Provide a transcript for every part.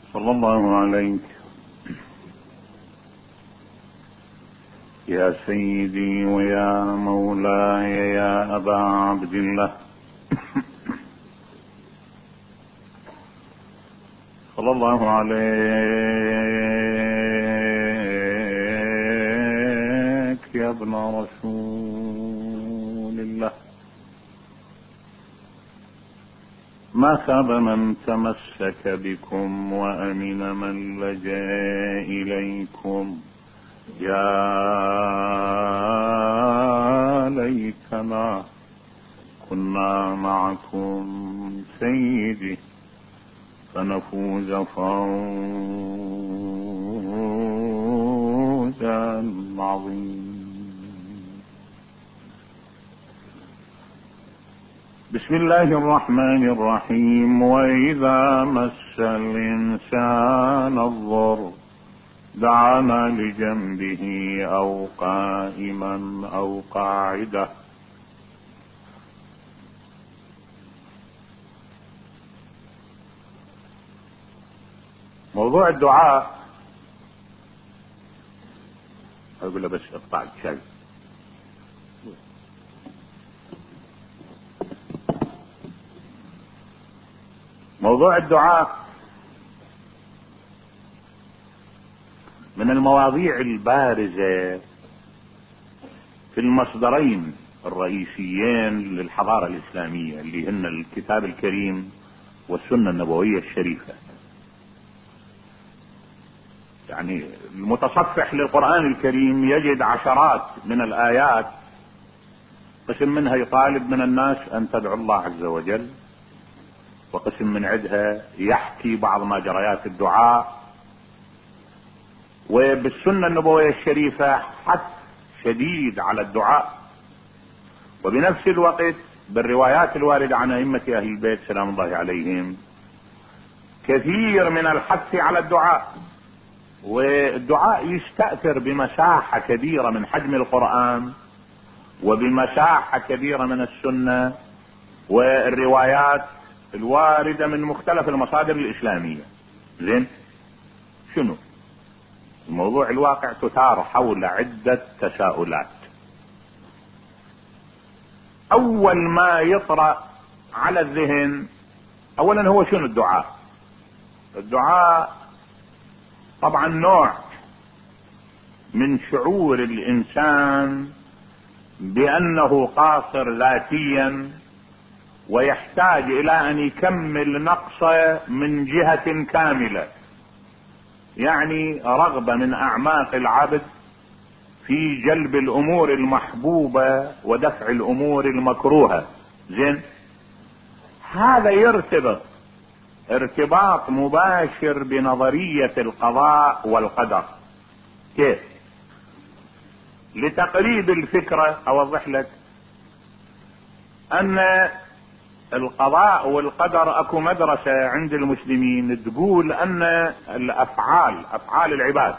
صلى الله عليك يا سيدي ويا مولاي يا أبا عبد الله صلى الله عليك يا ابن رسول الله. ما خاب من تمسك بكم وأمن من لجأ إليكم. يا ليتنا كنا معكم سيدي فنفوز فوزا عظيما. بسم الله الرحمن الرحيم. وإذا مس الإنسان الضر دعانا لجنبه أو قائما أو قاعدة. موضوع الدعاء أقول له بس اقطع الشاي. موضوع الدعاء من المواضيع البارزة في المصدرين الرئيسيين للحضارة الإسلامية اللي هن الكتاب الكريم والسنة النبوية الشريفة. يعني المتصفح للقرآن الكريم يجد عشرات من الآيات قسم منها يطالب من الناس أن تدعو الله عز وجل، وقسم من عدها يحكي بعض ما جريات الدعاء. وبالسنة النبوية الشريفة حث شديد على الدعاء، وبنفس الوقت بالروايات الواردة عن أئمة أهل البيت سلام الله عليهم كثير من الحث على الدعاء. والدعاء يستأثر بمساحة كبيرة من حجم القرآن وبمساحة كبيرة من السنة والروايات الواردة من مختلف المصادر الإسلامية. زين، شنو الموضوع؟ الواقع تثار حول عدة تساؤلات. أول ما يطرأ على الذهن أولا هو شنو الدعاء؟ الدعاء طبعا نوع من شعور الإنسان بأنه قاصر ذاتيا ويحتاج إلى أن يكمل نقصه من جهة كاملة، يعني رغبة من أعماق العبد في جلب الأمور المحبوبة ودفع الأمور المكروهة. زين، هذا يرتبط ارتباط مباشر بنظرية القضاء والقدر. كيف؟ لتقريب الفكرة أوضح لك أن القضاء والقدر اكو مدرسة عند المسلمين تقول ان افعال العباد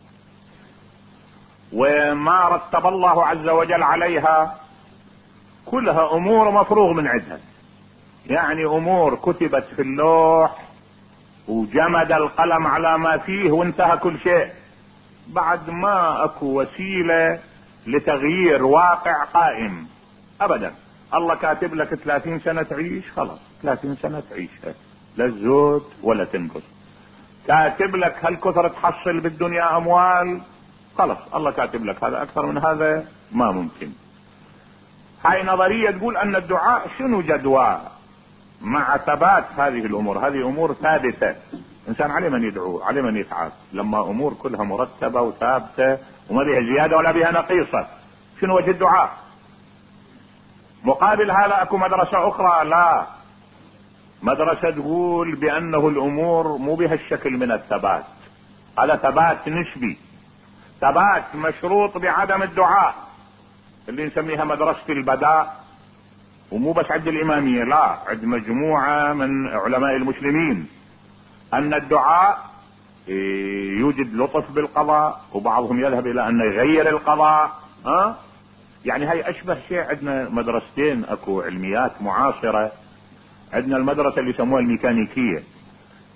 وما رتب الله عز وجل عليها كلها امور مفروغ من عندها، يعني امور كتبت في اللوح وجمد القلم على ما فيه وانتهى كل شيء، بعد ما اكو وسيلة لتغيير واقع قائم ابدا. الله كاتب لك 30 سنة تعيش، خلاص 30 سنة تعيشها، لا تزود ولا تنقص. كاتب لك هالكثر تحصل بالدنيا اموال، خلاص الله كاتب لك هذا، اكثر من هذا ما ممكن. هاي نظرية تقول ان الدعاء شنو جدوى مع ثبات هذه الامور. هذه امور ثابتة، انسان عليه من يدعو، عليه من يتعب لما امور كلها مرتبة وثابتة وما بها زيادة ولا بها نقيصة. شنو وجه الدعاء؟ مقابل هذا اكو مدرسة اخرى، لا، مدرسة تقول بانه الامور مو بهالشكل من الثبات، هذا ثبات نسبي، ثبات مشروط بعدم الدعاء، اللي نسميها مدرسة البداء. ومو بس عند الامامية، لا، عند مجموعة من علماء المسلمين، ان الدعاء يوجد لطف بالقضاء، وبعضهم يذهب الى ان يغير القضاء. يعني هاي اشبه شيء. عندنا مدرستين اكو علميات معاصرة، عندنا المدرسة اللي يسموها الميكانيكية.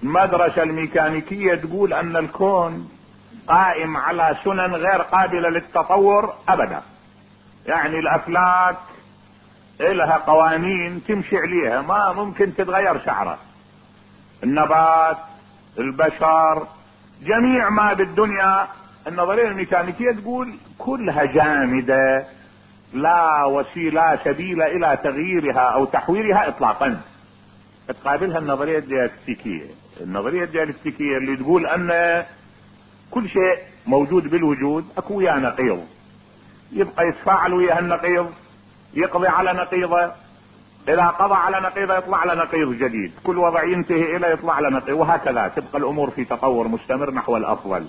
المدرسة الميكانيكية تقول ان الكون قائم على سنن غير قابلة للتطور ابدا، يعني الافلاك لها قوانين تمشي عليها ما ممكن تتغير شعره، النبات، البشر، جميع ما بالدنيا. النظرية الميكانيكية تقول كلها جامدة لا وسيلة سبيل الى تغييرها او تحويرها اطلاقا. تقابلها النظرية الديالكتيكية. النظرية الديالكتيكية اللي تقول ان كل شيء موجود بالوجود اكو وياه نقيض، يبقى يتفاعل وياه النقيض، يقضي على نقيضه، اذا قضى على نقيضه يطلع له نقيض جديد، كل وضع ينتهي الى يطلع له نقيض، وهكذا تبقى الامور في تطور مستمر نحو الافضل.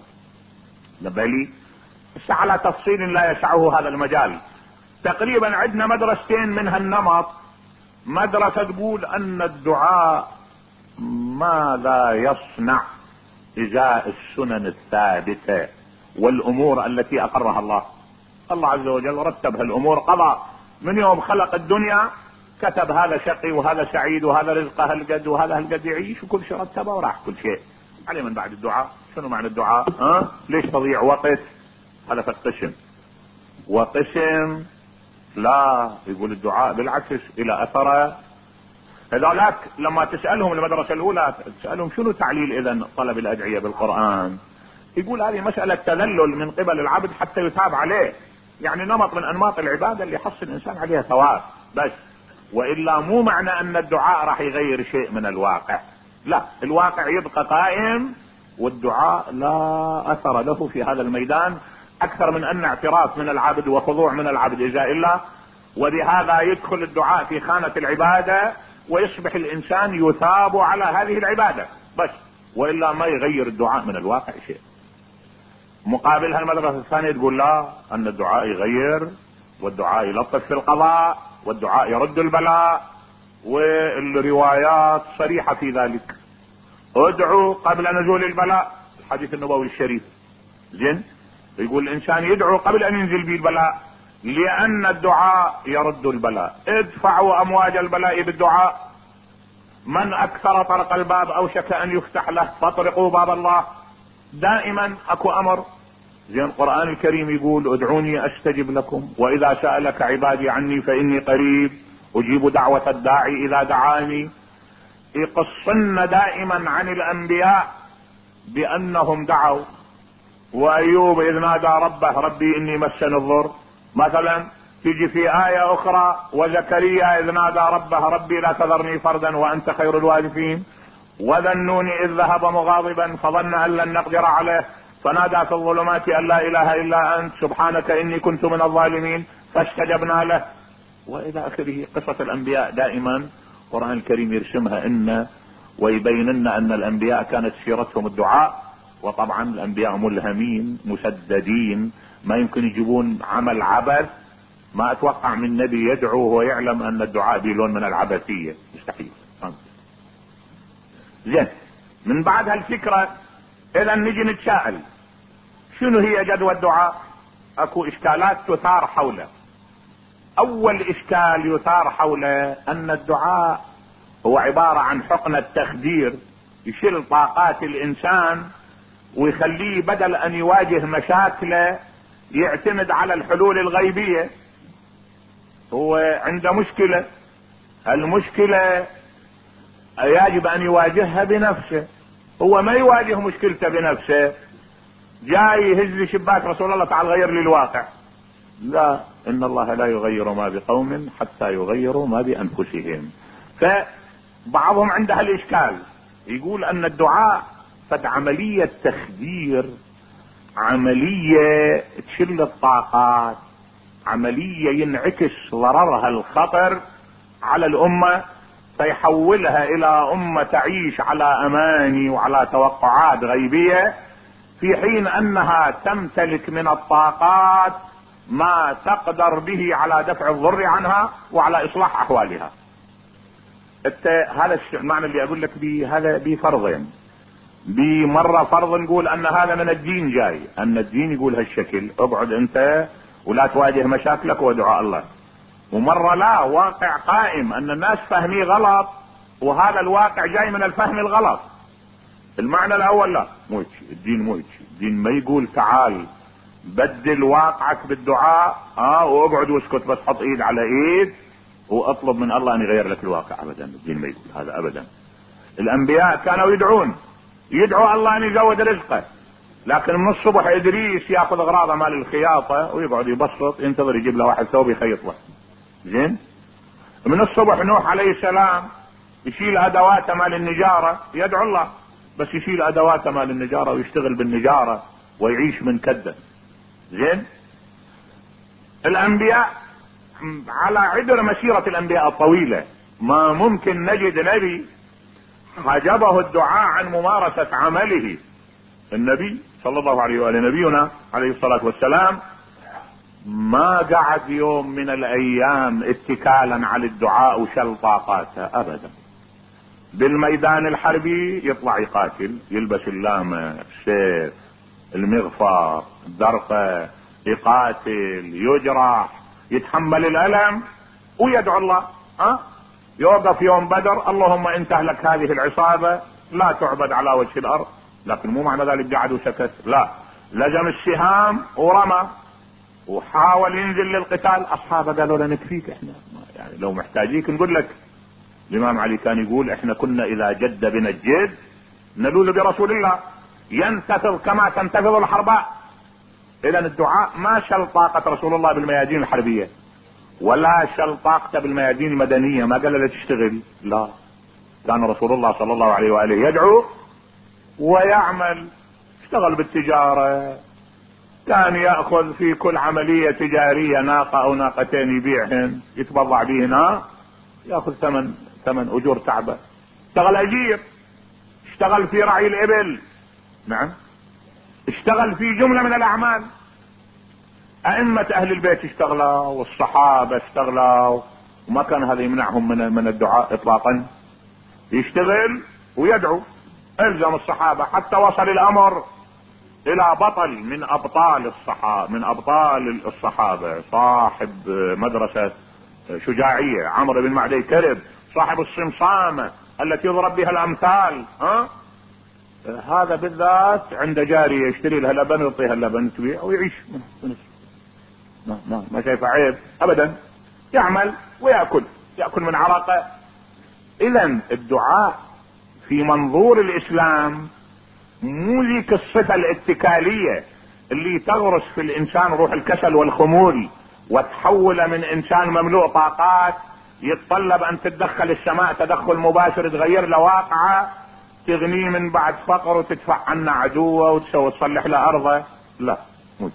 بل على تفصيل لا يسعه هذا المجال. تقريبا عندنا مدرستين من هالنمط. مدرسة تقول ان الدعاء ماذا يصنع ازاء السنن الثابتة والامور التي اقرها الله. الله عز وجل رتب هالامور، قضى من يوم خلق الدنيا كتب هذا شقي وهذا سعيد وهذا رزقه هالقد وهذا هالقد يعيش، وكل شيء رتبه وراح كل شيء. عليه من بعد الدعاء. شنو معنى الدعاء؟ ليش تضيع وقت؟ هذا فالقسم وقسم لا يقول الدعاء بالعكس الى اثره. هذولاك لما تسألهم المدرسة الاولى تسألهم شنو تعليل اذا طلب الادعية بالقرآن، يقول هذه مسألة تذلل من قبل العبد حتى يتاب عليه، يعني نمط من انماط العبادة اللي يحصل الانسان عليها ثواب بس، والا مو معنى ان الدعاء راح يغير شيء من الواقع. لا، الواقع يبقى قائم والدعاء لا اثر له في هذا الميدان اكثر من ان اعتراف من العبد وخضوع من العبد اذا الا، ولهذا يدخل الدعاء في خانة العبادة ويصبح الانسان يثاب على هذه العبادة بس، والا ما يغير الدعاء من الواقع شيء. مقابلها المدرسة الثانية تقول لا، ان الدعاء يغير، والدعاء يلطف في القضاء، والدعاء يرد البلاء، والروايات صريحة في ذلك. ادعوا قبل نزول البلاء، الحديث النبوي الشريف. زين، يقول الانسان يدعو قبل ان ينزل به البلاء، لان الدعاء يرد البلاء. ادفعوا امواج البلاء بالدعاء، من اكثر طرق الباب اوشك ان يفتح له، فاطرقوا باب الله. دائما اكو امر. زين، القرآن الكريم يقول ادعوني استجب لكم، واذا سألك عبادي عني فاني قريب اجيب دعوة الداعي اذا دعاني. يقصن دائما عن الانبياء بانهم دعوا، وايوب اذ نادى ربه ربي اني مسني الضر مثلا. تيجي في آية اخرى وزكريا اذ نادى ربه ربي لا تذرني فردا وانت خير الوارثين. وذا النون اذ ذهب مغاضبا فظن ان لن نقدر عليه فنادى في الظلمات ان لا اله الا انت سبحانك اني كنت من الظالمين فاستجبنا له. والى اخره. قصة الانبياء دائما القرآن الكريم يرسمها ان ويبين لنا ان الانبياء كانت سيرتهم الدعاء، وطبعا الانبياء ملهمين مسددين، ما يمكن يجيبون عمل عبث. ما اتوقع من نبي يدعو وهو يعلم ان الدعاء بلون من العبثية، مستحيل. زين، من بعد هالفكرة اذا نجي نتساءل شنو هي جدوى الدعاء؟ اكو اشكالات تثار حوله. اول اشكال يثار حوله ان الدعاء هو عبارة عن حقنة تخدير يشيل طاقات الانسان ويخليه بدل ان يواجه مشاكله يعتمد على الحلول الغيبية. هو عنده مشكلة، المشكلة يجب ان يواجهها بنفسه. هو ما يواجه مشكلته بنفسه، جاي يهز لي شباك رسول الله تعال غير لي الواقع. لا، ان الله لا يغير ما بقوم حتى يغيروا ما بانفسهم. فبعضهم عنده الاشكال، يقول ان الدعاء قد عملية تخدير، عملية تشل الطاقات، عملية ينعكس ضررها الخطر على الامة، فيحولها الى امة تعيش على اماني وعلى توقعات غيبية، في حين انها تمتلك من الطاقات ما تقدر به على دفع الضر عنها وعلى اصلاح احوالها. هذا المعنى اللي اقول لك به، هذا بفرضين. بمرة فرض نقول ان هذا من الدين جاي، ان الدين يقول هالشكل اقعد انت ولا تواجه مشاكلك ودعاء الله. ومرة لا، واقع قائم ان الناس فهمي غلط، وهذا الواقع جاي من الفهم الغلط. المعنى الاول لا، مو هيك الدين، مو هيك الدين. ما يقول تعال بدل واقعك بالدعاء واقعد واسكت، بس حط ايد على ايد واطلب من الله ان يغير لك الواقع. ابدا الدين ما يقول هذا ابدا. الانبياء كانوا يدعوا الله ان يزود رزقه، لكن من الصبح ادريس ياخذ اغراضه مال الخياطه ويقعد يبسط، ينتظر يجيب له واحد ثوب يخيط له. زين. من الصبح نوح عليه السلام يشيل ادواته مال النجاره، يدعو الله، بس يشيل ادواته مال النجاره ويشتغل بالنجاره ويعيش من كده. زين. الانبياء على عبر مسيرة الانبياء الطويلة ما ممكن نجد نبي حجبه الدعاء عن ممارسة عمله. النبي صلى الله عليه وآله، نبينا عليه الصلاة والسلام، ما قعد يوم من الايام اتكالا على الدعاء وشل طاقاته ابدا. بالميدان الحربي يطلع يقاتل، يلبس اللامة، السيف، المغفر، الدرقة، يقاتل، يجرح، يتحمل الالم ويدعو الله. يوقف يوم بدر اللهم ان تهلك هذه العصابة لا تعبد على وجه الارض، لكن مو معنى ذلك قعد وسكت، لا، لزم السهام ورمى وحاول ينزل للقتال. اصحابه قالوا له نكفيك احنا، يعني لو محتاجيك نقول لك. الامام علي كان يقول احنا كنا اذا جد بنا الجد نلوذ برسول الله، ينتفض كما تنتفض الحرباء. اذا الدعاء ما شل طاقة رسول الله بالميادين الحربية، ولا شل طاقته بالميادين المدنية، ما قال له تشتغل، لا، كان رسول الله صلى الله عليه وآله يدعو ويعمل. اشتغل بالتجارة، كان يأخذ في كل عملية تجارية ناقة او ناقتين يبيعهن يتبضع بهن، يأخذ ثمن اجور تعبه. اشتغل اجير، اشتغل في رعي الابل، نعم، اشتغل في جملة من الاعمال. ائمة اهل البيت اشتغلوا والصحابة اشتغلوا، وما كان هذا يمنعهم من الدعاء اطلاقا. يشتغل ويدعو. الزم الصحابة حتى وصل الامر الى بطل من ابطال الصحابة، صاحب مدرسة شجاعية، عمرو بن معدي كرب، صاحب الصمصامة التي يضرب بها الامثال. هذا بالذات عنده جارية يشتري لها لبن ويعطيها اللبن تبيع ويعيش ما شايفه عيب ابدا. يعمل ويأكل من عرقه. اذا الدعاء في منظور الاسلام مو ذيك الصفة الاتكالية اللي تغرس في الانسان روح الكسل والخمول وتحول من انسان مملوء طاقات يتطلب ان تتدخل السماء تدخل مباشر تغير له واقعه، تغنيه من بعد فقر وتدفع عنه عدوه وتسوي تصلح له ارضه. لا، موت.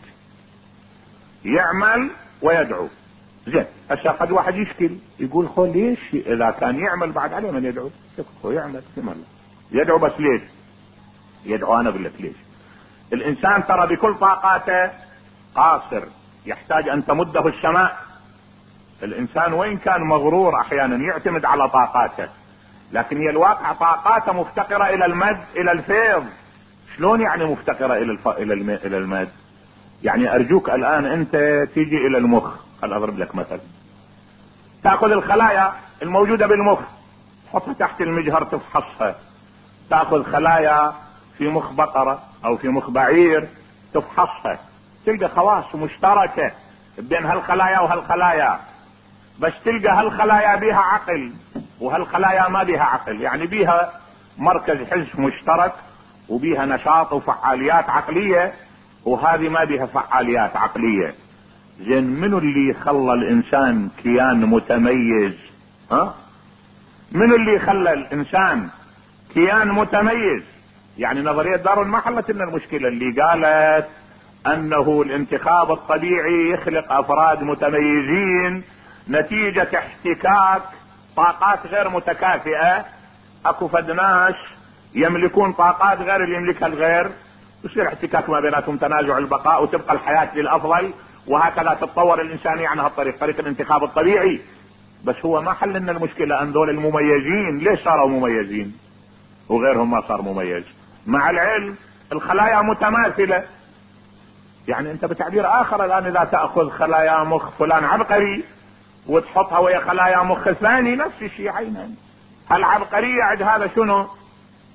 يعمل ويدعو. زين. هسه قد واحد يشكل يقول خو ليش اذا كان يعمل بعد عليه من يدعو؟ هو يعمل كمان يدعو، بس ليش يدعو؟ انا اقول لك ليش. الانسان ترى بكل طاقاته قاصر، يحتاج ان تمده السماء. الانسان وين كان مغرور احيانا يعتمد على طاقاته، لكن هي الواقع طاقاته مفتقرة الى المد، الى الفيض. شلون يعني مفتقرة الى المد؟ يعني ارجوك الان انت تيجي الى المخ، خل اضرب لك مثل. تاخذ الخلايا الموجودة بالمخ تحطها تحت المجهر تفحصها، تاخذ خلايا في مخ بقرة او في مخ بعير تفحصها، تلقى خواص مشتركة بين هالخلايا وهالخلايا، بس تلقى هالخلايا بيها عقل وهالخلايا ما بيها عقل، يعني بيها مركز حس مشترك وبيها نشاط وفعاليات عقلية، وهذه ما بيها فعاليات عقلية. زين، منو اللي خلى الانسان كيان متميز؟ منو اللي خلى الانسان كيان متميز؟ يعني نظرية دارون ما حلت لنا المشكلة اللي قالت انه الانتخاب الطبيعي يخلق افراد متميزين نتيجة احتكاك طاقات غير متكافئة. اكو فد ناس يملكون طاقات غير اللي يملكها الغير، يصير احتكاك ما بيناتهم، تنازع البقاء وتبقى الحياة للافضل، وهكذا تتطور الانسانية عن هالطريق، طريق الانتخاب الطبيعي. بس هو ما حل لنا المشكلة ان دول المميزين ليش صاروا مميزين وغيرهم ما صار مميز؟ مع العلم الخلايا متماثلة. يعني انت بتعبير اخر الان اذا تأخذ خلايا مخ فلان عبقري وتحطها ويا خلايا مخ ثاني نفس الشيء عينا، العبقرية عند هذا شنو؟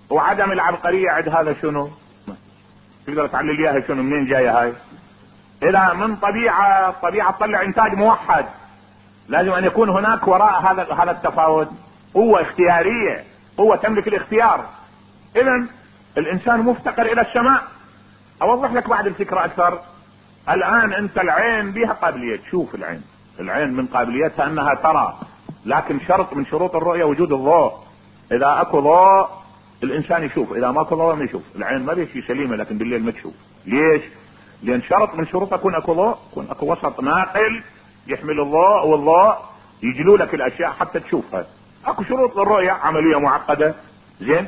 وعدم العبقرية عند هذا شنو؟ تقدر تعلل اياها شنو؟ منين جاية هاي؟ اذا من طبيعة تطلع انتاج موحد، لازم ان يكون هناك وراء هذا التفاوت قوة اختيارية، قوة تملك الاختيار. اذا الانسان مفتقر الى السماء. اوضح لك بعد الفكرة اكثر. الان انت العين بها قابلية تشوف، العين من قابليتها انها ترى، لكن شرط من شروط الرؤية وجود الضوء. اذا اكو ضوء الانسان يشوف، اذا ما اكو ضوء ما يشوف. العين ما بيشي سليمة لكن بالليل ما تشوف. ليش؟ لان شرط من شروط يكون اكو ضوء، يكون اكو وسط ناقل يحمل الضوء، والضوء يجلو لك الاشياء حتى تشوفها. اكو شروط للرؤية، عملية معقدة. زين،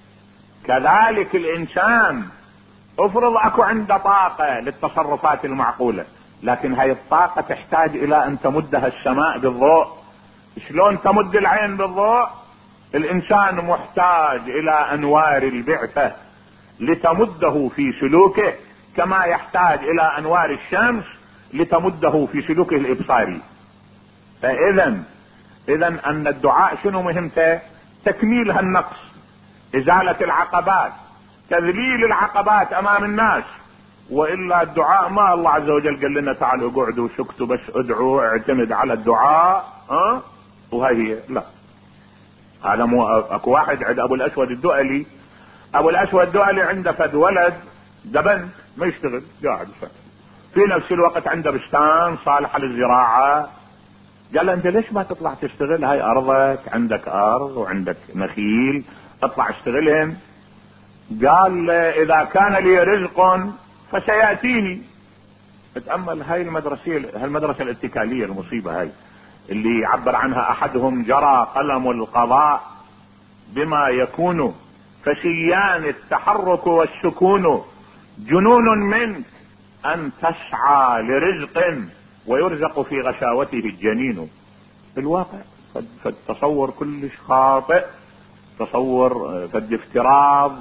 كذلك الانسان افرض اكو عنده طاقة للتصرفات المعقولة، لكن هاي الطاقة تحتاج الى ان تمدها السماء بالضوء. شلون تمد العين بالضوء؟ الانسان محتاج الى انوار البعثة لتمده في سلوكه، كما يحتاج الى انوار الشمس لتمده في سلوكه الابصاري. فاذا ان الدعاء شنو مهمته؟ تكميل هالنقص، ازالة العقبات، تذليل العقبات امام الناس. والا الدعاء ما الله عز وجل قال لنا تعالوا اقعدوا وسكتوا بس ادعوا اعتمد على الدعاء وهي هي، لا. هذا مو اكو واحد عند ابو الاسود الدؤلي. ابو الاسود الدؤلي عنده فد ولد دبن ما يشتغل قاعد في نفس الوقت عنده بستان صالحة للزراعة. قال له انت ليش ما تطلع تشتغل؟ هاي ارضك، عندك ارض وعندك نخيل، اطلع اشتغلهم. قال اذا كان لي رزق فسيأتيني. اتأمل هاي المدرسة الاتكالية المصيبة هاي اللي يعبر عنها احدهم: جرى قلم القضاء بما يكون، فشيان التحرك والسكون، جنون منك ان تسعى لرزق ويرزق في غشاوته الجنين. في الواقع فالتصور كلش خاطئ، تصور فد افتراض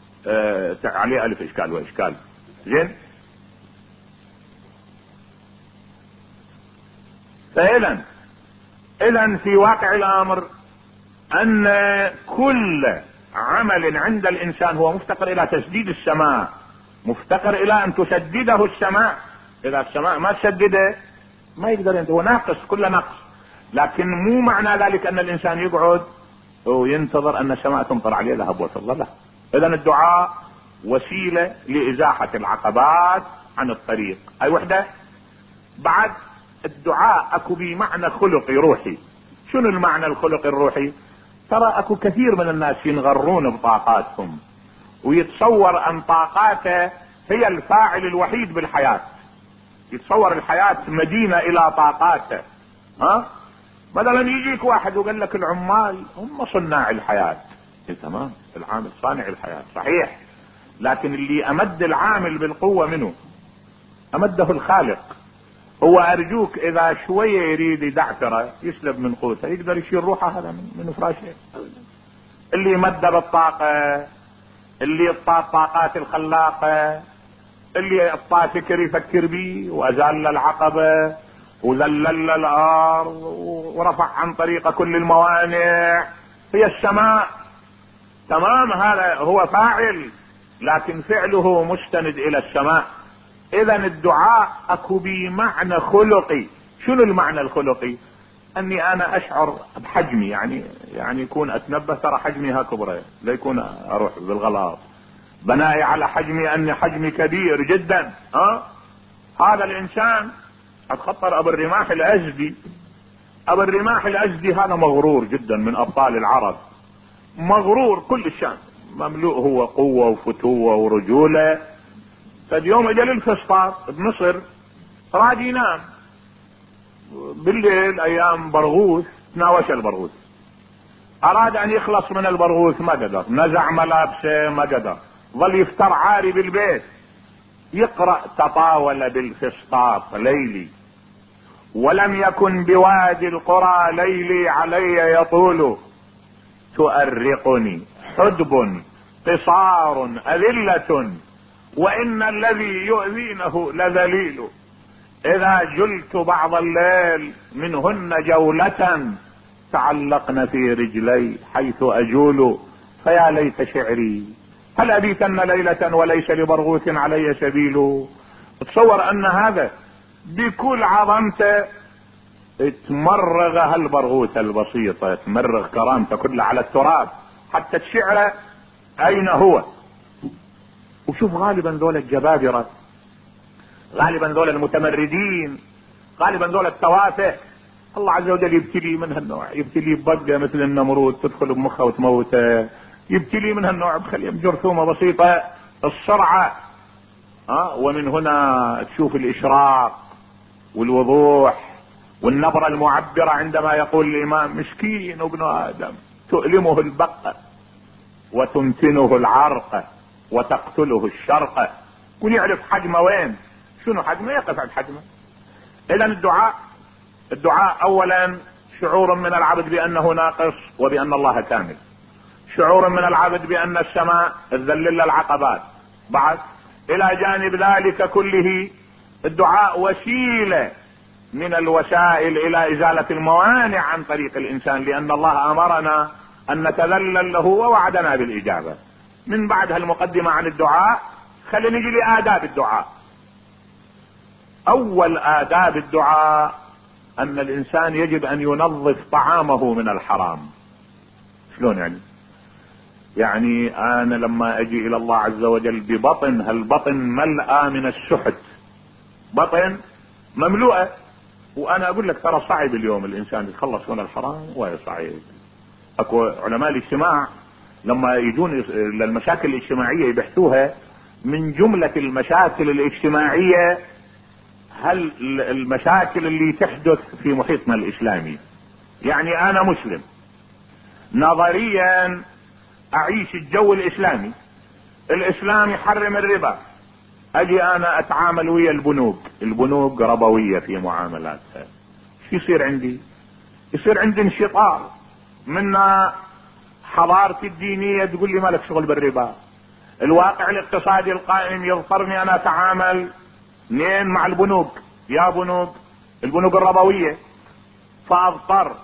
عليه الف اشكال واشكال. زين، اذا في واقع الامر ان كل عمل عند الانسان هو مفتقر الى تسديد السماء، مفتقر الى ان تسدده السماء. اذا السماء ما تسدده ما يقدر، هو ناقص، كله نقص. لكن مو معنى ذلك ان الانسان يقعد وينتظر ان السماء تمطر عليه ذهب وفضة، لا. اذا الدعاء وسيلة لازاحة العقبات عن الطريق. اي وحدة. بعد الدعاء اكو بمعنى خلقي روحي. شنو المعنى الخلقي الروحي؟ ترى اكو كثير من الناس ينغرون بطاقاتهم ويتصور ان طاقاته هي الفاعل الوحيد بالحياة، يتصور الحياة مدينة الى طاقاته. مثلا يجيك واحد وقال لك العمال هم صناع الحياة. تمام، العامل صانع الحياة صحيح، لكن اللي امد العامل بالقوة منه؟ امده الخالق. هو ارجوك اذا شوية يريد يدعثره يسلب من قوته يقدر يشيل روحه هذا من فراشه. اللي مد بالطاقة، اللي اعطى الطاقات الخلاقة، اللي اعطى فكر يفكر بيه وازال العقبة وذلل الارض ورفع عن طريقه كل الموانع هي السماء. تمام، هذا هو فاعل، لكن فعله مستند الى السماء. اذا الدعاء اكو بمعنى خلقي. شنو المعنى الخلقي؟ اني انا اشعر بحجمي، يعني يكون اتنبه ترى حجمي ها كبره، لا يكون اروح بالغلط بنائي على حجمي اني حجمي كبير جدا. هذا الانسان اتخطر ابو الرماح الازدي. ابو الرماح الازدي هذا مغرور جدا من ابطال العرب، مغرور كل الشان، مملوء هو قوة وفتوة ورجولة. فاليوم اجى للفسطاط بمصر راد ينام بالليل ايام برغوث، تناوش البرغوث، اراد ان يخلص من البرغوث ما قدر، نزع ملابسه ما قدر، ظل يفتر عاري بالبيت يقرأ تطاول بالفسطاط ليلي، ولم يكن بوادي القرى ليلي علي يطول، تؤرقني حدب قصار أذلة، وإن الذي يؤذينه لذليل، إذا جلت بعض الليل منهن جولة تعلقن في رجلي حيث أجول، فيا ليت شعري هل أبيتن ليلة وليس لبرغوث علي سبيل. تصور أن هذا بكل عظمته تمرغ هالبرغوثة البسيطة، تمرغ كرامته كلها على التراب حتى الشعر أين هو. وشوف غالبا ذول الجبابرة، غالبا ذول المتمردين، غالبا ذول التوافه، الله عز وجل يبتلي من هالنوع، يبتلي ببقى مثل النمرود تدخل بمخه وتموته، يبتلي من هالنوع بخليه بجرثومة بسيطة السرعة. ومن هنا تشوف الإشراق والوضوح والنبرة المعبرة عندما يقول الإمام مسكين ابن آدم تؤلمه البقة وتمتنه العرق وتقتله الشرقة. كن يعرف حجمه وين، شنو حجمه، يقف عند حجمه. إذن الدعاء أولا شعور من العبد بأنه ناقص وبأن الله كامل، شعور من العبد بأن السماء تذلل العقبات. بعد إلى جانب ذلك كله الدعاء وسيلة من الوسائل إلى إزالة الموانع عن طريق الإنسان، لأن الله أمرنا أن نتذلل له ووعدنا بالإجابة. من بعد هالمقدمة عن الدعاء خلينا نجي لآداب الدعاء. أول آداب الدعاء أن الإنسان يجب أن ينظف طعامه من الحرام. شلون يعني أنا لما أجي إلى الله عز وجل ببطن، هالبطن ملأى من السحت، بطن مملوءة، وأنا أقول لك ترى صعب اليوم الإنسان يتخلص من الحرام، وهي صعب. أكو علماء الاجتماع لما يجون للمشاكل الاجتماعية يبحثوها، من جملة المشاكل الاجتماعية هل المشاكل اللي تحدث في محيطنا الإسلامي. يعني أنا مسلم نظريا أعيش الجو الإسلامي، الإسلام يحرم الربا، أجي أنا أتعامل ويا البنوك ربوية في معاملاتها، شو يصير عندي؟ يصير عندي انشطار من حضارتي الدينية تقول لي ما لك شغل بالربا، الواقع الاقتصادي القائم يضطرني أنا أتعامل منين مع البنوك، يا البنوك الربوية، فأضطر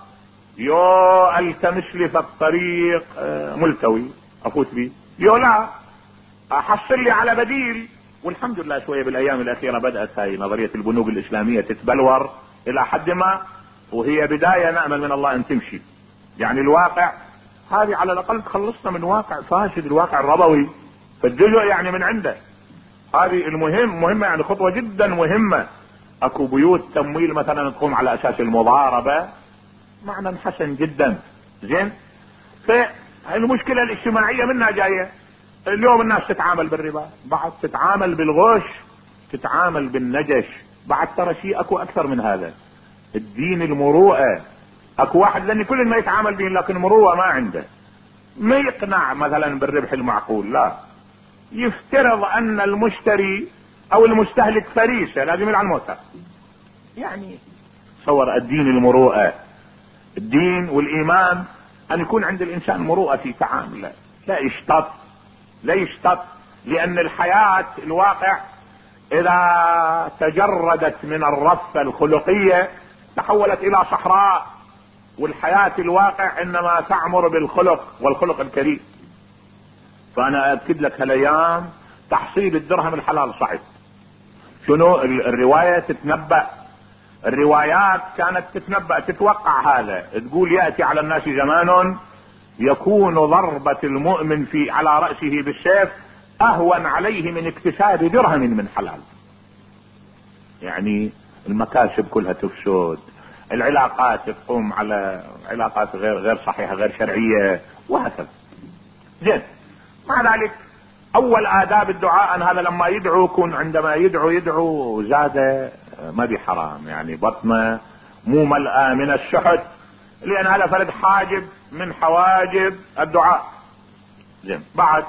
التمس لي في الطريق ملتوي افوت بيه، لا احصل لي على بديل. والحمد لله شوية بالايام الاخيرة بدأت هاي نظرية البنوك الاسلامية تتبلور الى حد ما، وهي بداية نأمل من الله ان تمشي. يعني الواقع هذه على الاقل تخلصنا من واقع فاسد، الواقع الربوي، فالجزء يعني من عنده. هذه مهمة، يعني خطوة جدا مهمة. اكو بيوت تمويل مثلا تقوم على اساس المضاربة، معنى حسن جدا زين. فالمشكلة الاجتماعية منها جاية. اليوم الناس تتعامل بالربا، بعد تتعامل بالغش، تتعامل بالنجش، بعد ترى شيء اكو اكثر من هذا، الدين المروءة. اكو واحد لان كل ما يتعامل به لكن مروءة ما عنده، ما يقنع مثلا بالربح المعقول، لا، يفترض ان المشتري او المستهلك فريسة لازم يلعن موته. يعني صور الدين المروءة، الدين والايمان ان يكون عند الانسان مروءة في تعامله، لا يشتط، لان الحياة الواقع اذا تجردت من الرفة الخلقية تحولت الى صحراء، والحياة الواقع انما تعمر بالخلق والخلق الكريم. فانا اكد لك هالايام تحصيل الدرهم الحلال صعب. شنو الرواية تتنبأ، الروايات كانت تتنبأ تتوقع هذا، تقول يأتي على الناس زمان يكون ضربة المؤمن على رأسه بالسيف اهون عليه من اكتساب درهم من حلال. يعني المكاسب كلها تفسد، العلاقات تقوم على علاقات غير صحيحة غير شرعية وهكذا. زين، مع ذلك اول آداب الدعاء أن هذا لما يدعو كن عندما يدعو زاد ما بحرام، يعني بطنه مو ملأى من السحت، لان هذا فرد حاجب من حواجب الدعاء. زين، بعد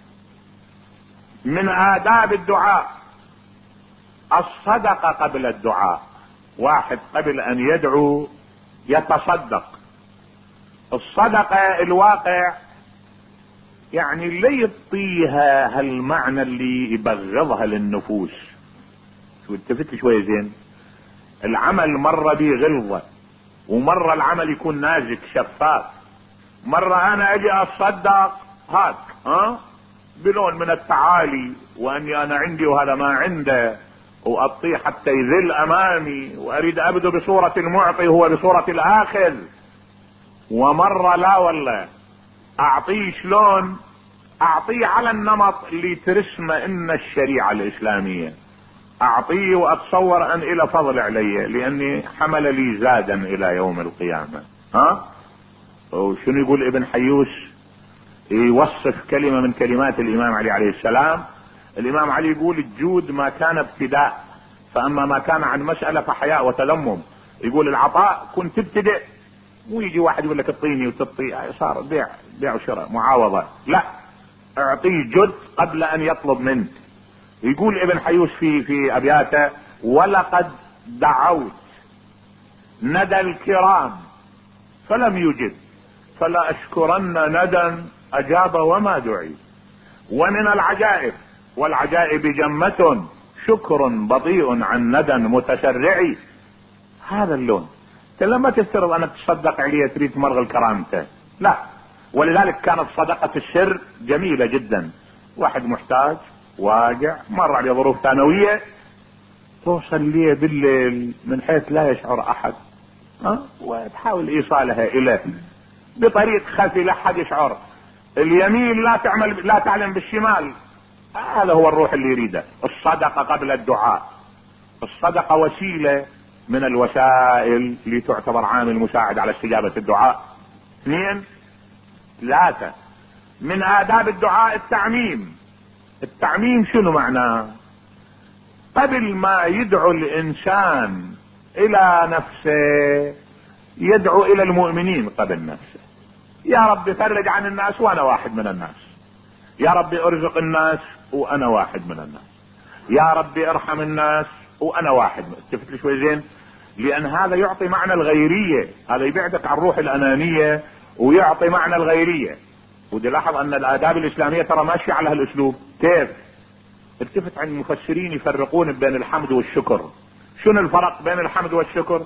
من آداب الدعاء الصدقة قبل الدعاء. واحد قبل ان يدعو يتصدق. الصدقة الواقع يعني لا يعطيها هالمعنى اللي يبغضها للنفوس. شو التفت شوية زين، العمل مرة بيه غلظة، ومرة العمل يكون نازك شفاف. مرة انا اجي اتصدق هاك بلون من التعالي، واني انا عندي وهذا ما عنده، واطيه حتى يذل امامي، واريد ابدو بصورة المعطي هو بصورة الاخذ. ومرة لا والله اعطيه شلون؟ اعطيه على النمط اللي ترسمه ان الشريعة الاسلامية، اعطيه واتصور ان الى فضل علي، لاني حمل لي زادا الى يوم القيامة. وشنو يقول ابن حيوش؟ يوصف كلمة من كلمات الامام علي عليه السلام. الامام علي يقول الجود ما كان ابتداء، فاما ما كان عن مسألة فحياء وتلمم. يقول العطاء كنت تبتدئ، مو يجي واحد يقول لك اعطيني وتعطي، صار بيع وشراء معاوضة. لا، اعطيه جد قبل ان يطلب منك. يقول ابن حيوش في ابياته: ولقد دعوت ندى الكرام فلم يجب، فلا اشكرن ندى اجاب وما دعي. ومن العجائب، والعجائب جمة، شكر بطيء عن ندى متسرع. هذا اللون. انت لما تفترض انك تصدق عليه تريد تمرغ كرامته، لا. ولذلك كانت صدقة السر جميلة جدا. واحد محتاج واقع، مر عليه ظروف ثانوية، توصل ليه بالليل من حيث لا يشعر احد، وتحاول ايصالها اليه بطريق خفي لا احد يشعر. اليمين لا تعلم بالشمال. هذا هو الروح اللي يريده. الصدقة قبل الدعاء. الصدقة وسيلة من الوسائل اللي تعتبر عامل مساعد على استجابة الدعاء. 2 3 من آداب الدعاء التعميم. التعميم شنو معناه؟ قبل ما يدعو الانسان الى نفسه يدعو الى المؤمنين قبل نفسه. يا رب فرج عن الناس وانا واحد من الناس، يا رب ارزق الناس وانا واحد من الناس، يا رب ارحم الناس وانا واحد. التفت لي شوي زين، لان هذا يعطي معنى الغيرية. هذا يبعدك عن الروح الانانية ويعطي معنى الغيرية. ودي لاحظ ان الاداب الاسلامية ترى ماشية على هالاسلوب. كيف؟ التفت عن المفسرين يفرقون بين الحمد والشكر. شنو الفرق بين الحمد والشكر؟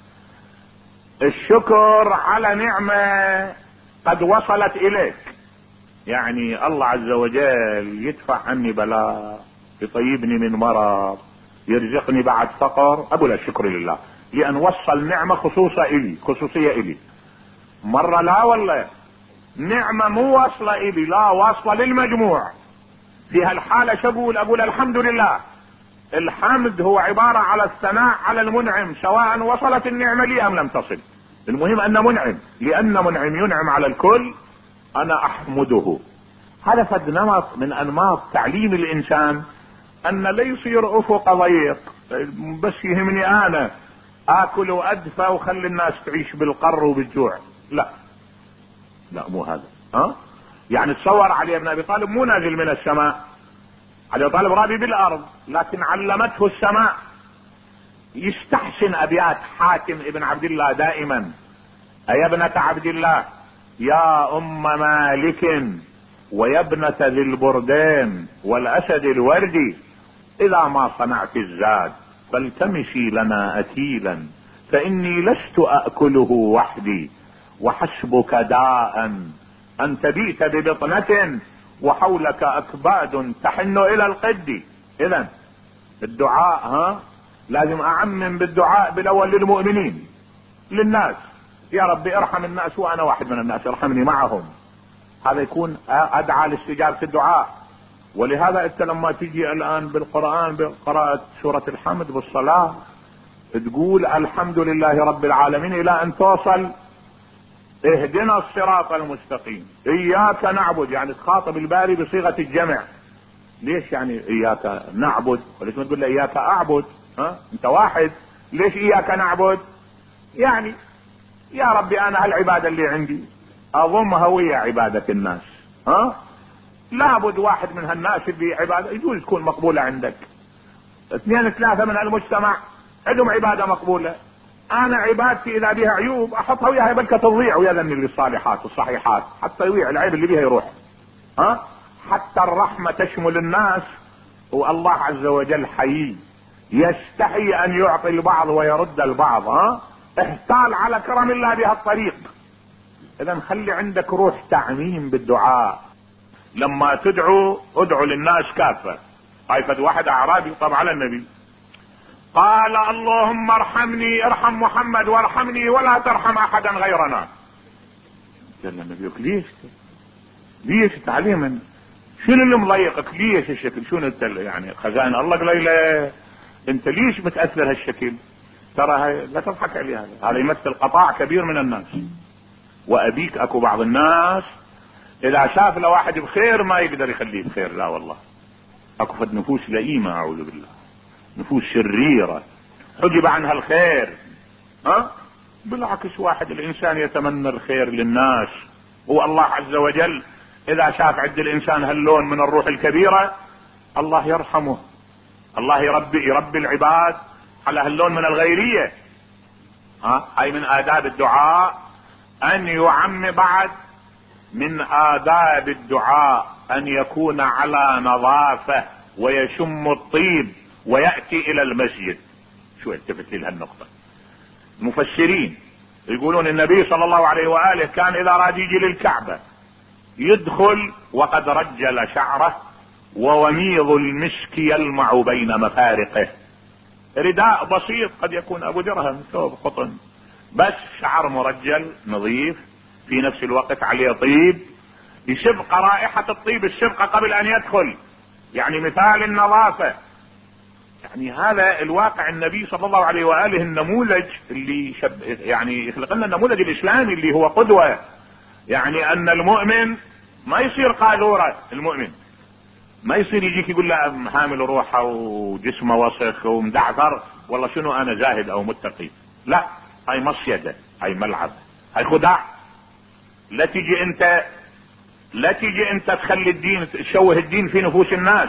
الشكر على نعمة قد وصلت اليك، يعني الله عز وجل يدفع عني بلاء، يطيبني من مرض، يرزقني بعد فقر، اقول الشكر لله لان وصل نعمة خصوصية الي. مرة لا والله نعمة مو واصلة الي، لا واصلة للمجموع. في هالحالة شو اقول الحمد لله. الحمد هو عبارة على الثناء على المنعم، سواء وصلت النعمة لي ام لم تصل. المهم ان منعم، لان منعم ينعم على الكل انا احمده. هذا فد نمط من انماط تعليم الانسان ان لا يصير افق ضيق، بس يهمني انا اكل وادفى وخلي الناس تعيش بالقر وبالجوع. لا مو هذا. يعني تصور علي بن ابي طالب مو نازل من السماء، علي بن طالب رابي بالارض، لكن علمته السماء. يستحسن ابيات حاتم ابن عبد الله دائما: ايا ابنة عبد الله يا ام مالك ويا ابنة ذي البردين والاسد الوردي، اذا ما صنعت الزاد فالتمسي لنا اكيلا، فاني لست اكله وحدي وحسبك داء ان تبيت ببطنة وحولك اكباد تحن الى القد. اذا الدعاء لازم اعمم بالدعاء بالاول للمؤمنين، للناس. يا ربي ارحم الناس وانا واحد من الناس، ارحمني معهم. هذا يكون ادعى لاستجابة الدعاء. ولهذا انت لما تجي الان بالقرآن بقراءة سورة الحمد بالصلاة تقول الحمد لله رب العالمين الى ان توصل اهدنا الصراط المستقيم. اياك نعبد يعني تخاطب الباري بصيغة الجمع. ليش يعني اياك نعبد؟ وليش ما تقول له اياك اعبد؟ انت واحد، ليش اياك نعبد؟ يعني يا ربي انا هالعبادة اللي عندي اضمها ويا عبادة الناس. لابد واحد من هالناس اللي عبادة يجوز تكون مقبولة عندك، 2 3 من المجتمع عندهم عبادة مقبولة. انا عبادتي اذا بها عيوب احطها وياها بلكة تضيع، ويا ذني للصالحات الصحيحات حتى يضيع العيب اللي بها يروح. حتى الرحمة تشمل الناس، والله عز وجل حي يستحي ان يعطي البعض ويرد البعض. احتال على كرم الله بهالطريق. اذا خلي عندك روح تعميم بالدعاء. لما تدعوا ادعوا للناس كافة. هاي فد واحد اعرابي طبعا على النبي قال اللهم ارحمني ارحم محمد وارحمني ولا ترحم احدا غيرنا. قال النبي ليش تعليما شنو اللي مضيقك؟ ليش الشكل؟ شنو انت يعني خزائن الله قليله؟ انت ليش متاثر هالشكل؟ ترى هاي لا تضحك عليها، هذا يمثل قطاع كبير من الناس. وابيك اكو بعض الناس اذا شاف له واحد بخير ما يقدر يخليه بخير. لا والله اكو فد نفوس لئيمه اعوذ بالله، نفوس شريره حجب عنها الخير. بالعكس واحد الانسان يتمنى الخير للناس، هو الله عز وجل اذا شاف عند الانسان هاللون من الروح الكبيرة الله يرحمه، الله يربي العباد على هاللون من الغيرية. هاي من آداب الدعاء ان يعم، بعد من آداب الدعاء ان يكون على نظافة ويشم الطيب ويأتي الى المسجد. شو التفت لي هالنقطة. المفسرين يقولون النبي صلى الله عليه وآله كان اذا راد يجي للكعبة يدخل وقد رجل شعره ووميض المسك يلمع بين مفارقه. رداء بسيط قد يكون ابو درهم، ثوب قطن، بس شعر مرجل نظيف، في نفس الوقت عليه طيب، يشبق رائحة الطيب الشبقة قبل ان يدخل، يعني مثال النظافة. يعني هذا الواقع النبي صلى الله عليه وآله النموذج اللي يعني يخلق لنا النموذج الاسلامي اللي هو قدوة. يعني ان المؤمن ما يصير قاذورة، المؤمن ما يصير يجيك يقول له حامل روحه وجسمه وسخ ومدعثر والله شنو انا زاهد او متقي. لا، هاي مصيدة، هاي ملعب، هاي خداع. لا تيجي انت تخلي الدين، تشوه الدين في نفوس الناس.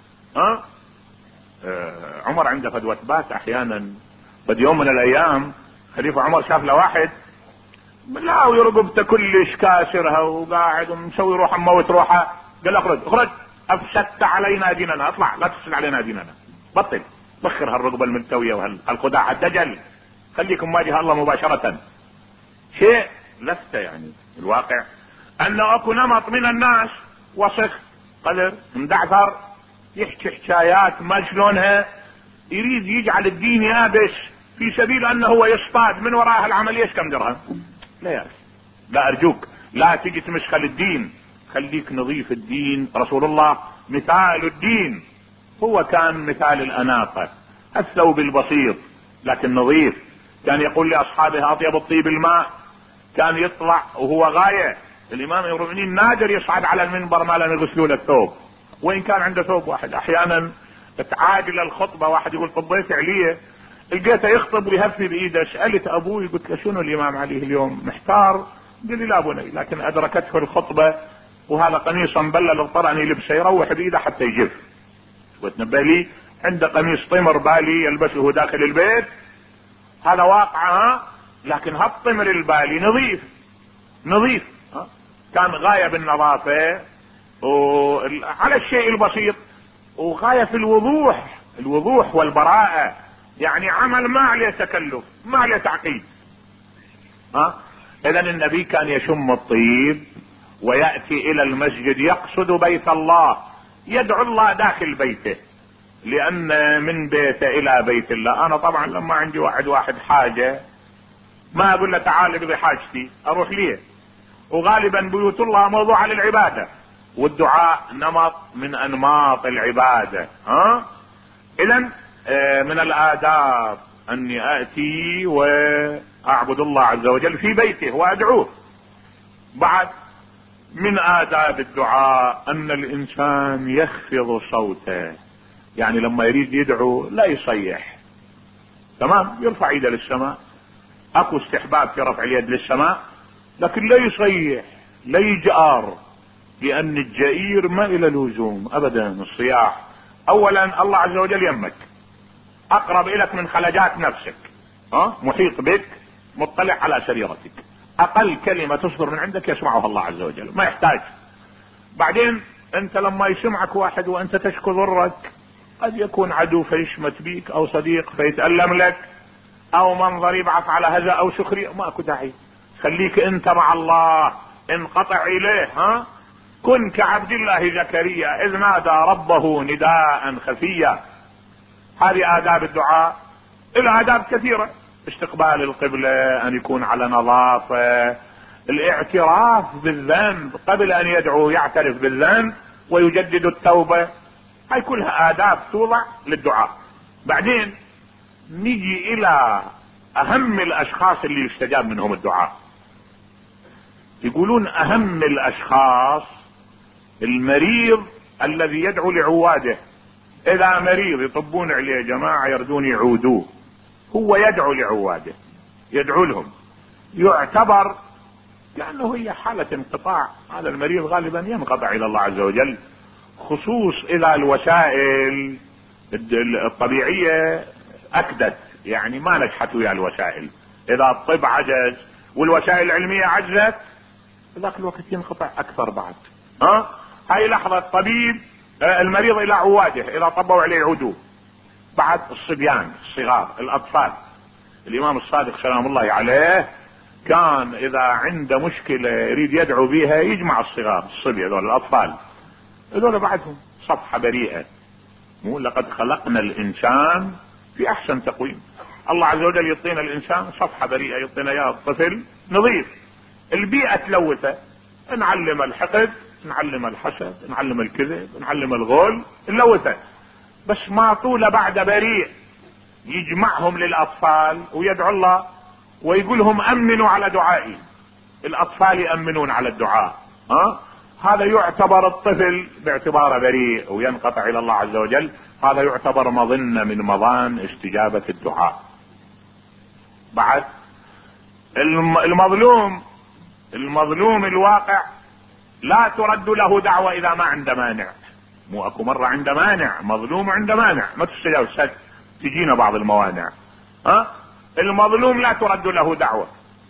عمر عنده فدوة بات احيانا. بد يوم من الايام خليفة عمر شاف له واحد ملاوي رقبته كلش كاسرها وقاعد ومسوي روحه موت روحه، قال اخرج افسدت علينا ديننا، اطلع لا تفسد علينا ديننا، بطل بخر هالرقبه الملتويه وهالخداع الدجل، خليكم واجه الله مباشره. شيء لست يعني الواقع انه اكو نمط من الناس وسخ قدر مدعثر يحكي حكايات ما شلونها، يريد يجعل الدين يابس في سبيل انه هو يصطاد من وراء العمليه كم درهم. لا يا أخي، لا أرجوك لا تيجي تمشخل الدين، خليك نظيف. الدين رسول الله مثال الدين، هو كان مثال الأناقة، الثوب البسيط لكن نظيف. كان يقول لأصحابه أطيب الطيب الماء. كان يطلع وهو غاية. الإمام المؤمنين نادر يصعد على المنبر ما لم يغسلوا له الثوب، وإن كان عنده ثوب واحد. أحيانا تعادل الخطبة واحد يقول طبيت عليه، لقيته يخطب ويهفي بايده. سألت ابوي قلت له شنو الامام عليه اليوم محتار؟ قال لي لا بني، لكن ادركته الخطبة وهذا قميص مبلل اضطرني لبسه يروح بايده حتى يجف. وتنبه لي عنده قميص طمر بالي يلبسه داخل البيت، هذا واقع. لكن هالطمر البالي نظيف كان غاية بالنظافة وعلى الشيء البسيط، وغاية في الوضوح والبراءة. يعني عمل ما عليه تكلف، ما عليه تعقيد. اذا النبي كان يشم الطيب ويأتي الى المسجد يقصد بيت الله، يدعو الله داخل بيته، لان من بيته الى بيت الله. انا طبعا لما عندي واحد حاجة ما اقول له تعال اقضي حاجتي، اروح ليه. وغالبا بيوت الله موضوعة للعبادة، والدعاء نمط من انماط العبادة. اذا من الآداب اني اتي واعبد الله عز وجل في بيته وادعوه. بعد من آداب الدعاء ان الانسان يخفض صوته، يعني لما يريد يدعو لا يصيح، تمام، يرفع يده للسماء. اكو استحباب في رفع اليد للسماء، لكن لا يصيح لا يجأر، لان الجئير ما الى لزوم ابدا الصياح. اولا الله عز وجل يمك، اقرب اليك من خلجات نفسك، محيط بك، مطلع على سريرتك. اقل كلمة تصدر من عندك يسمعها الله عز وجل، ما يحتاج. بعدين انت لما يسمعك واحد وانت تشكو ضرك، قد يكون عدو فيشمت بيك، او صديق فيتألم لك، او منظر يبعث على هذا او سخرية، ما اكو داعي. خليك انت مع الله، انقطع اليه. كن كعبد الله زكريا إذ نادى ربه نداء خفيا. هذه آداب الدعاء. الآداب كثيرة: استقبال القبلة، أن يكون على نظافة، الاعتراف بالذنب قبل أن يدعو يعترف بالذنب ويجدد التوبة. هاي كلها آداب توضع للدعاء. بعدين نيجي إلى أهم الأشخاص اللي يستجاب منهم الدعاء. يقولون أهم الأشخاص المريض الذي يدعو لعواده. إذا مريض يطبون عليه جماعة يردون يعودوه، هو يدعو لعواده، يدعو لهم، يعتبر لأنه هي حالة انقطاع. هذا المريض غالبا ينقطع إلى الله عز وجل، خصوص إذا الوسائل الطبيعية أكدت، يعني ما نجحت ويا الوسائل. إذا الطب عجز والوسائل العلمية عجزت، ذاك الوقت ينقطع أكثر بعد. هاي لحظة طبيب المريض إلى عواده، إذا طبوا عليه يعودوه. بعد الصبيان الصغار الأطفال. الإمام الصادق سلام الله عليه كان إذا عنده مشكلة يريد يدعو بها يجمع الصغار الصبي هذول الأطفال، هذول بعدهم صفحة بريئة. مو لقد خلقنا الإنسان في أحسن تقويم. الله عز وجل يعطينا الإنسان صفحة بريئة، يعطينا يا الطفل نظيف. البيئة تلوثه، نعلم الحقد، نعلم الحسد، نعلم الكذب، نعلم الغول، نلوثه. بس ما طول بعد بريء يجمعهم للأطفال ويدعو الله ويقولهم أمنوا على دعائي. الأطفال يأمنون على الدعاء. هذا يعتبر الطفل باعتباره بريء وينقطع إلى الله عز وجل، هذا يعتبر مظنة من مظان استجابة الدعاء. بعد المظلوم الواقع لا ترد له دعوة إذا ما عنده مانع. مو أكو مرة عنده مانع، مظلوم عنده مانع ما تستجاب، تجينا بعض الموانع. المظلوم لا ترد له دعوة.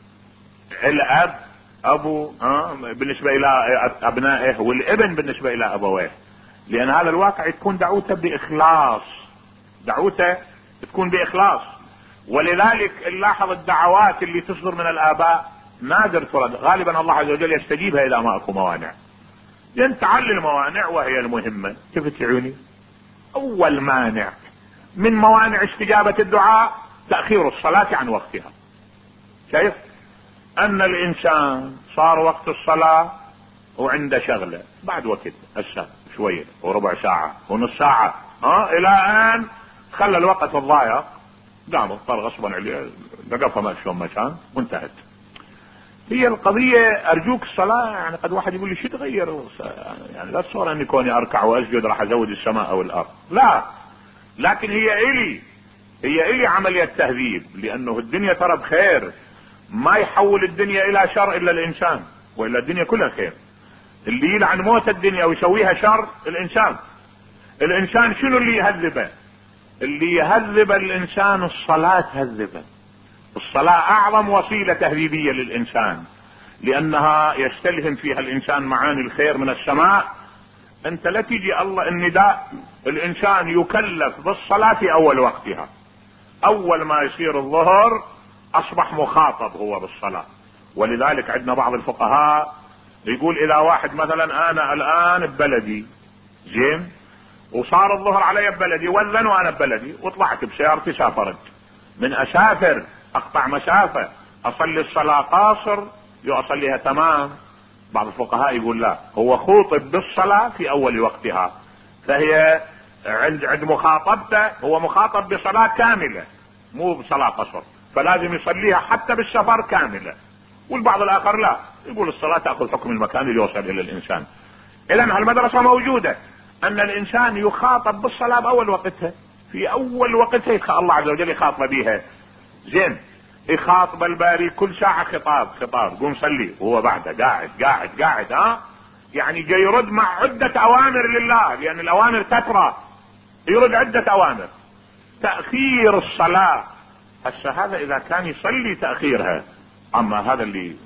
الأب أبو بالنسبة إلى أبنائه، والابن بالنسبة إلى أبويه، لأن هذا الواقع تكون دعوته بإخلاص، دعوته تكون بإخلاص. ولذلك نلاحظ الدعوات اللي تصدر من الآباء نادر ترد، غالبا الله عز وجل يستجيبها إذا ما أكو موانع. لأن تعال الموانع وهي المهمة. كيف تعوني؟ أول مانع من موانع استجابة الدعاء تأخير الصلاة عن وقتها. شايف أن الإنسان صار وقت الصلاة وعنده شغلة بعد وقت الساعة شوية وربع ساعة ونص ساعة، إلى أن خلى الوقت الضايق، قام اضطر غصبا عليه لقفها ما شلون مكان وانتهت. هي القضية أرجوك الصلاة، يعني قد واحد يقول لي شو تغير؟ يعني لا تصور أني كوني أركع وأسجد راح أزود السماء أو الأرض، لا. لكن هي إلي عملية تهذيب، لأنه الدنيا ترى بخير، ما يحول الدنيا إلى شر إلا الإنسان، وإلا الدنيا كلها خير. اللي يلعن موت الدنيا ويسويها شر الإنسان شنو اللي يهذبه؟ اللي يهذب الإنسان الصلاة تهذبه. الصلاة أعظم وسيلة تهذيبية للإنسان، لأنها يستلهم فيها الإنسان معاني الخير من السماء. أنت لا تيجي الله النداء، الإنسان يكلف بالصلاة في أول وقتها. أول ما يصير الظهر أصبح مخاطب هو بالصلاة. ولذلك عندنا بعض الفقهاء يقول إذا واحد مثلا أنا الآن ببلدي زين، وصار الظهر علي ببلدي، وذن وأنا ببلدي وطلعت بسيارتي سافرت، من أسافر أقطع مسافة أصلي الصلاة قاصر يصليها تمام. بعض الفقهاء يقول لا، هو خوطب بالصلاة في أول وقتها، فهي عند مخاطبته هو مخاطب بصلاة كاملة مو بصلاة قصر، فلازم يصليها حتى بالسفر كاملة. والبعض الآخر لا، يقول الصلاة تأخذ حكم المكان اللي يوصل إلى الإنسان. إذن هالمدرسة موجودة، أن الإنسان يخاطب بالصلاة بأول وقتها، في أول وقتها الله عز وجل يخاطب بها. زين، يخاطب الباري كل ساعة خطاب قوم صلي، وهو بعده قاعد يعني جاي يرد مع عدة أوامر لله، لأن الأوامر تترى، يرد عدة أوامر. تأخير الصلاة هسه هذا إذا كان يصلي تأخيرها، أما هذا اللي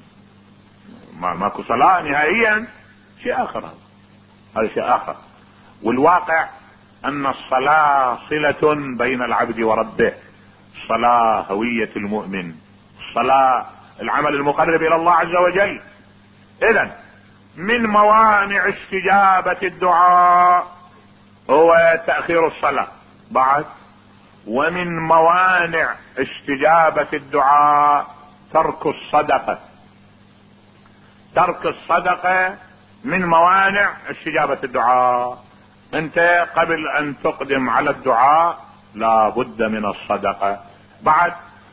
ماكو صلاة نهائيا شيء آخر، هذا شيء آخر. والواقع أن الصلاة صلة بين العبد وربه، الصلاة هوية المؤمن، الصلاة العمل المقرب إلى الله عز وجل. إذن من موانع استجابة الدعاء هو تأخير الصلاة. بعد ومن موانع استجابة الدعاء ترك الصدقة. ترك الصدقة من موانع استجابة الدعاء. انت قبل ان تقدم على الدعاء لا بد من الصدقة. بعد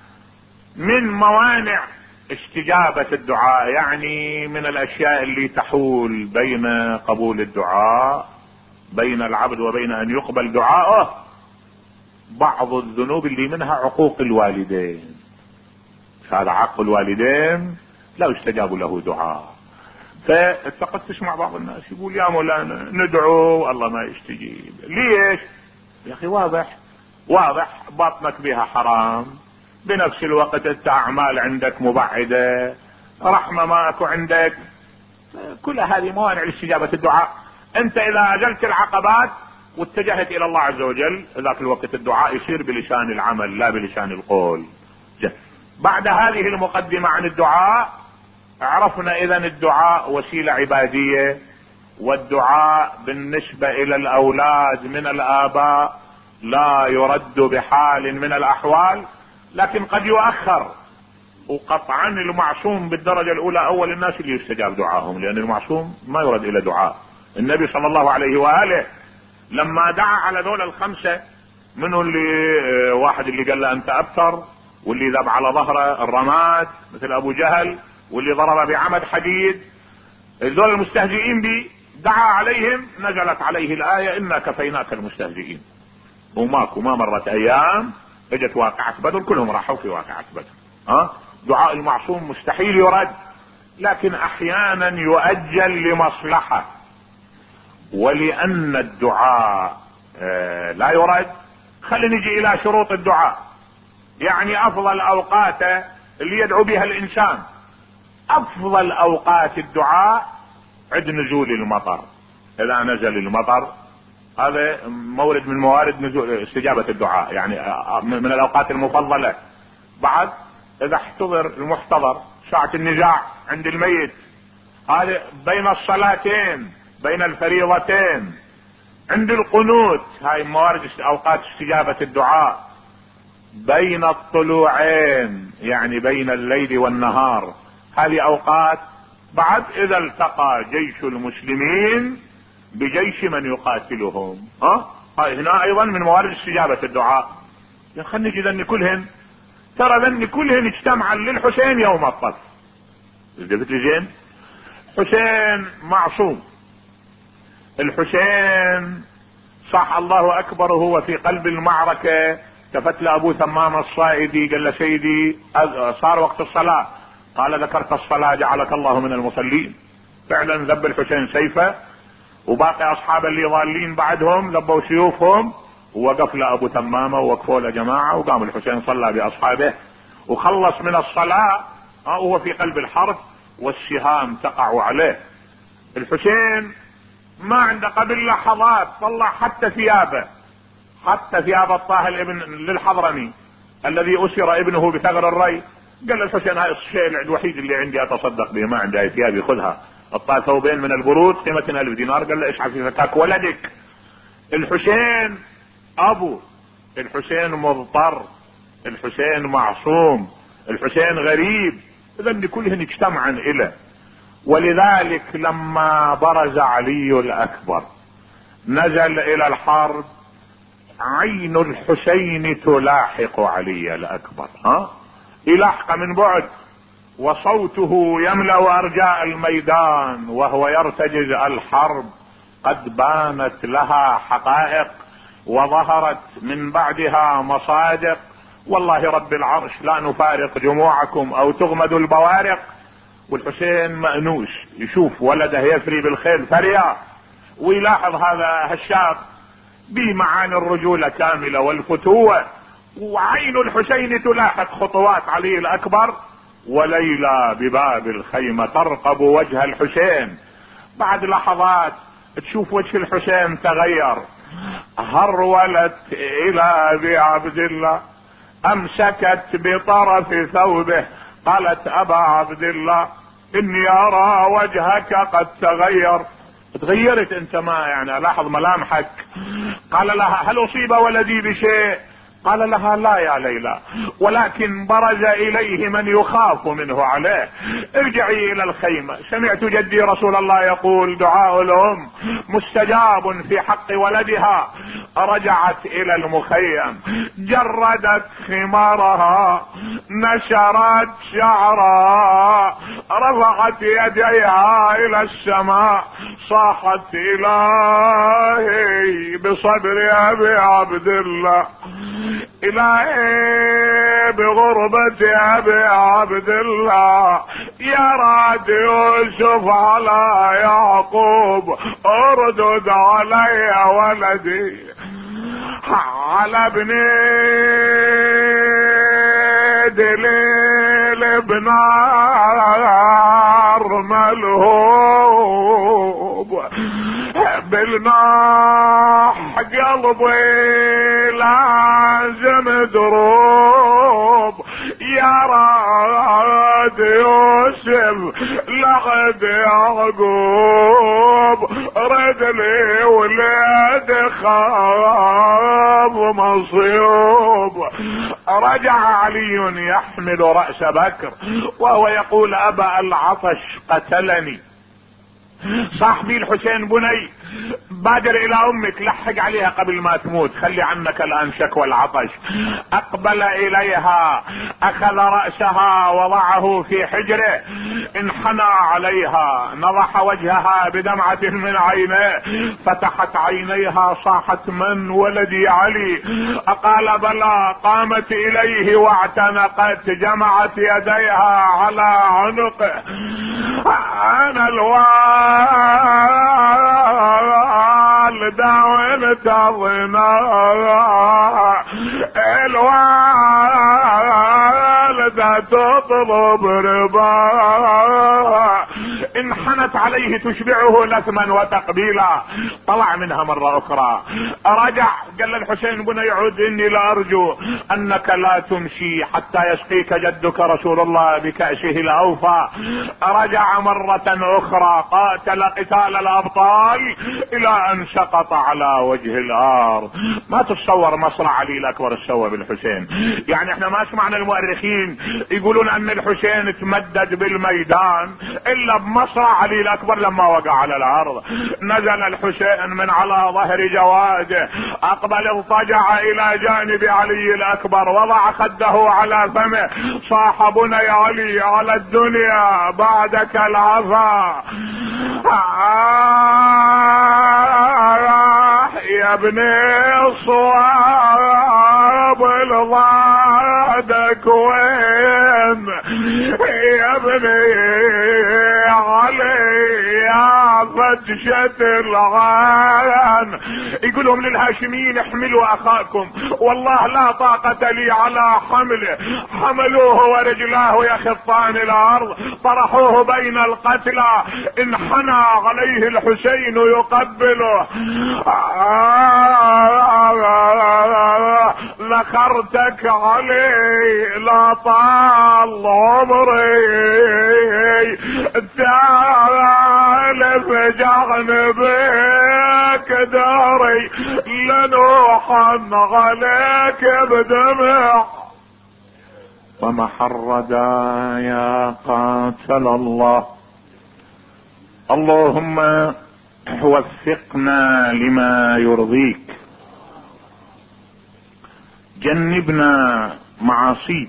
من موانع استجابة الدعاء، يعني من الاشياء اللي تحول بين قبول الدعاء، بين العبد وبين ان يقبل دعاءه، بعض الذنوب اللي منها عقوق الوالدين. هذا عق الوالدين لا يستجاب له دعاء. فاتقد تسمع بعض الناس يقول يا مولانا ندعو الله ما يستجيب. ليش يا اخي؟ واضح باطنك بها حرام، بنفس الوقت انت اعمال عندك مبعدة، رحمة ماكو عندك، كل هذه موانع لاستجابة الدعاء. انت اذا اجلت العقبات واتجهت الى الله عز وجل، ذاك الوقت الدعاء يصير بلسان العمل لا بلسان القول. بعد هذه المقدمة عن الدعاء، عرفنا اذا الدعاء وسيلة عبادية، والدعاء بالنسبة الى الاولاد من الاباء لا يرد بحال من الاحوال، لكن قد يؤخر. وقطعا المعصوم بالدرجة الاولى اول الناس اللي يستجاب دعاهم، لان المعصوم ما يرد الى دعاء. النبي صلى الله عليه وآله لما دعا على دول الخمسة، منه اللي واحد اللي قال له انت ابتر، واللي ذب على ظهره الرماد مثل ابو جهل، واللي ضرب بعمد حديد، دول المستهزئين بي دعا عليهم، نزلت عليه الآية إنا كفيناك المستهزئين. وماكو ما مرت ايام اجت واقعة بدر كلهم راحوا في واقعة بدر. دعاء المعصوم مستحيل يرد، لكن احيانا يؤجل لمصلحة. ولان الدعاء لا يرد، خلينا نجي الى شروط الدعاء. يعني افضل اوقات اللي يدعو بها الانسان، افضل اوقات الدعاء عند نزول المطر. اذا نزل المطر هذا مورد من موارد نزول استجابة الدعاء، يعني من الاوقات المفضلة. بعد اذا احتضر المحتضر، ساعة النزاع عند الميت، هذا بين الصلاتين، بين الفريضتين، عند القنوت، هاي موارد اوقات استجابة الدعاء. بين الطلوعين، يعني بين الليل والنهار، هذه اوقات. بعد اذا التقى جيش المسلمين بجيش من يقاتلهم، هنا ايضا من موارد استجابة الدعاء. خلينا نجي ذني كلهن، ترى ذني كلهن اجتمعا للحسين يوم الطف. جبت لي زين؟ حسين معصوم. الحسين صح الله اكبر وهو في قلب المعركة التفت لابو ثمام الصائدي قال له سيدي صار وقت الصلاة. قال ذكرت الصلاة جعلك الله من المصلين. فعلا ذب الحسين سيفه، وباقي اصحاب اللي ضالين بعدهم ذبوا سيوفهم، ووقف له ابو ثمامة ووقفوا له جماعة، وقام الحسين صلى باصحابه وخلص من الصلاة وهو في قلب الحرب والسهام تقع عليه. الحسين ما عنده قبل لحظات طلع حتى ثيابه، حتى ثياب الطاهر ابن للحضرمي الذي اسر ابنه بثغر الري. قال الحسين هاي الشيء الوحيد اللي عندي اتصدق به، ما عندي ثياب ياخذها. الطاهر ثوبين من البرود قيمة 1000 دينار. قال له اشعل في فتاك ولدك. الحسين ابو، الحسين مضطر، الحسين معصوم، الحسين غريب، اذا كلهن اجتمعا اليه. ولذلك لما برز علي الاكبر نزل الى الحرب، عين الحسين تلاحق علي الاكبر، يلاحق من بعد، وصوته يملأ ارجاء الميدان وهو يرتجز الحرب قد بانت لها حقائق وظهرت من بعدها مصادق. والله رب العرش لا نفارق جموعكم او تغمد البوارق. والحسين مأنوس يشوف ولده يفري بالخيل فريا، ويلاحظ هذا الشاب بمعاني الرجولة كاملة والفتوة، وعين الحسين تلاحق خطوات علي الأكبر. وليلى بباب الخيمة ترقب وجه الحسين. بعد لحظات تشوف وجه الحسين تغير، هرولت إلى أبي عبد الله، أمسكت بطرف ثوبه قالت أبا عبد الله اني ارى وجهك قد تغيرت انت، ما يعني الاحظ ملامحك. قال لها هل اصيب ولدي بشيء؟ قال لها لا يا ليلى، ولكن برز اليه من يخاف منه عليه، ارجعي الى الخيمة. سمعت جدي رسول الله يقول دعاء الام مستجاب في حق ولدها. رجعت الى المخيم، جردت خمارها، نشرت شعرها، رفعت يديها الى السماء، صاحت الهي بصبر ابي عبد الله، الهي بغربة ابي عبد الله، يا راد يوسف على يعقوب، اردد علي ولدي، على ابني دليل بنار ملهوب، بالناح قلبي لازم دروب، يا راد يوسف لغد يعقوب، رد لي ولاد خاب مصيوب. رجع علي يحمل رأس بكر وهو يقول ابا العطش قتلني. صاحبي الحسين بني بادر الى امك، لحق عليها قبل ما تموت، خلي عنك الان شكوى العطش. اقبل اليها، اخذ رأسها وضعه في حجره، انحنى عليها، نضح وجهها بدمعة من عينيه، فتحت عينيها، صاحت من ولدي علي؟ قال بلى. قامت اليه واعتنقت، جمعت يديها على عنقه، انا الوالدة وانت ظناها، الوالدة تطلب رباها، انحنت عليه تشبعه لثما وتقبيلا. طلع منها مرة اخرى، رجع قال للحسين بن يعود اني لارجو انك لا تمشي حتى يسقيك جدك رسول الله بكأسه الاوفى. رجع مرة اخرى، قاتل قتال الابطال الى ان سقط على وجه الارض. ما تتصور مصرع علي الاكبر السوى بالحسين. يعني احنا ما سمعنا المؤرخين يقولون ان الحسين تمدد بالميدان الا بمصرع علي الاكبر لما وقع على الارض. نزل الحسين من على ظهر جواده، اقبل اضطجع الى جانب علي الاكبر، وضع خده على فمه، صاح بني علي على الدنيا بعدك العفا، يا ابني الصواب الضادك وين، يا ابني علي يا فتشة العان. يقولهم للهاشميين احملوا اخاكم، والله لا طاقة لي على حمله. حملوه ورجلاه يخطان الارض، طرحوه بين القتلى، انحنى عليه الحسين يقبله. ذكرتك علي لا طال عمري، ثالث جانبك داري، لنوحا عليك بدمع ومحردا يا قاتل الله. اللهم وفقنا لما يرضيك، جنبنا معاصيك،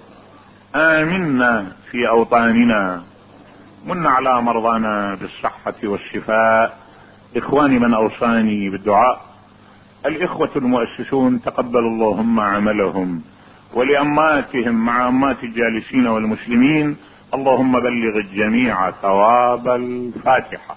آمنا في أوطاننا، من على مرضانا بالصحة والشفاء. إخواني من أوصاني بالدعاء الإخوة المؤسسون تقبل اللهم عملهم، ولأماتهم مع أمات الجالسين والمسلمين اللهم بلغ الجميع ثواب الفاتحة.